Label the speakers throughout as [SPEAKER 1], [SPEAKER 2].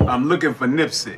[SPEAKER 1] I'm looking for Nipsey.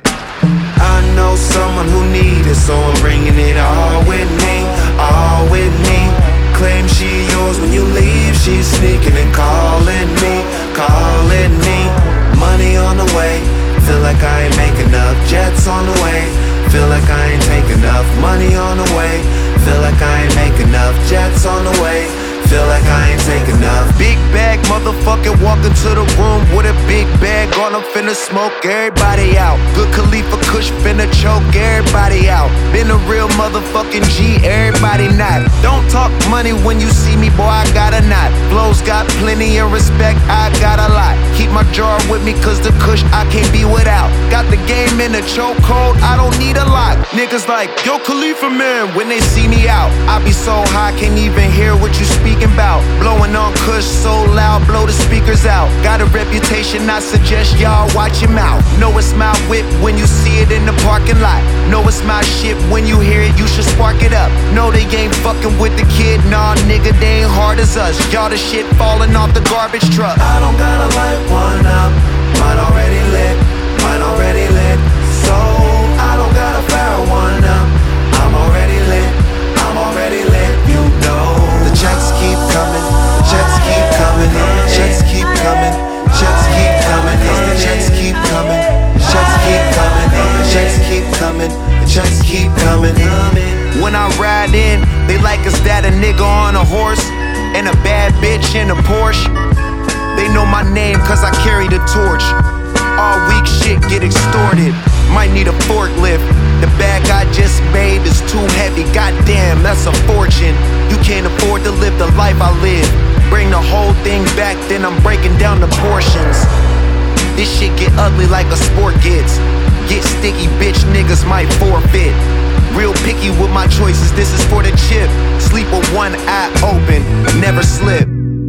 [SPEAKER 2] I know someone who need it, so I'm bringing it all with me, all with me. Claim she yours when you leave, she's sneaking and calling me, calling me. Money on the way, feel like I ain't make enough. Jets on the way, feel like I ain't take enough. Money on the way, feel like I ain't make enough. Jets on the way, feel like I ain't take enough. Big bag, motherfucker, walk into the room with a big bag on. I'm finna smoke everybody out. Good Khalifa Kush finna choke everybody out. Been a real motherfucking G, everybody not. Don't talk money when you see me, boy, I got a knot. Flows got plenty of respect, I got a lot. Keep my jar with me cause the Kush I can't be without. Got the game in a chokehold, I don't need a lot. Niggas like, yo Khalifa man, when they see me out. I be so high, can't even hear what you speaking about. Blowing on Kush so loud, blow the speakers out. Got a reputation, I suggest y'all watch your mouth. Know it's my whip when you see it in the parking lot. Know it's my shit when you hear it, you should spark it up. No, they ain't fucking with the kid, nah nigga, they ain't hard as us. Y'all the shit falling off the garbage truck. I don't gotta light one up, mine already lit, mine already lit. So I don't gotta fire one up, I'm already lit, I'm already lit, you know. The checks keep coming, checks keep coming, checks keep coming, checks keep coming, the checks keep coming, checks keep coming, checks keep coming, checks keep coming. When I ride in, they like us that a nigga on a horse and a bad bitch in a Porsche. They know my name cause I carry the torch. All weak shit get extorted. Might need a forklift. The bag I just made is too heavy. Goddamn, that's a fortune. You can't afford to live the life I live. Bring the whole thing back, then I'm breaking down the portions. This shit get ugly like a sport gets. Get sticky, bitch, niggas might forfeit. Real picky with my choices, this is for the chip. Sleep with one eye open, never slip.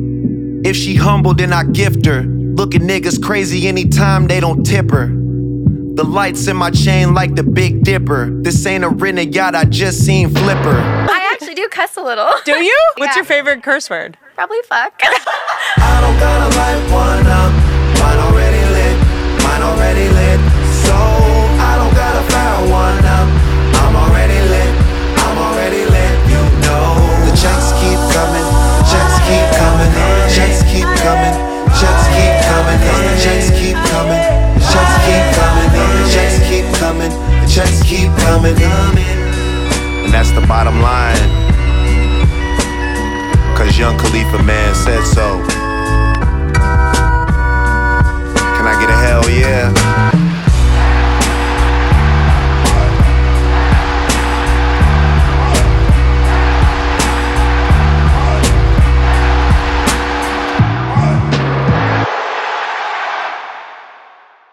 [SPEAKER 2] If she humble, then I gift her. Look at niggas crazy anytime they don't tip her. The lights in my chain like the Big Dipper. This ain't a renegade, I just seen Flipper.
[SPEAKER 3] I actually do cuss a little.
[SPEAKER 4] Do you? What's
[SPEAKER 3] Yeah.
[SPEAKER 4] your favorite curse word?
[SPEAKER 3] Probably fuck.
[SPEAKER 2] I don't gotta light one up, mine already lit, mine already lit. So I don't gotta fire one up, I'm already lit, I'm already lit, you know. The checks keep coming, checks keep coming, checks keep coming, checks keep coming, checks keep coming, checks keep coming, checks keep coming, checks keep coming. And that's the bottom line, cause Young Khalifa man said so. Can I get a hell yeah?